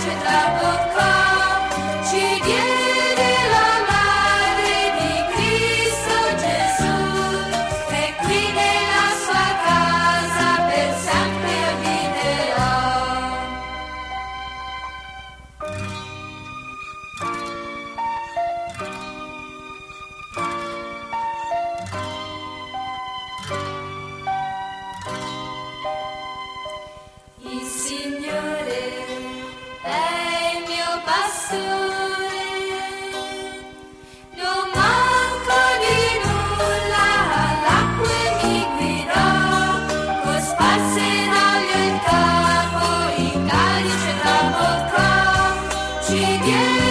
calice traboccò, ci diede la madre di Cristo Gesù, e qui nella sua casa per sempre abiterò. Il Signore è il mio pastore, non manco di nulla, all'acque mi guidò, cosparse d'olio il capo, il calice traboccò, ci diede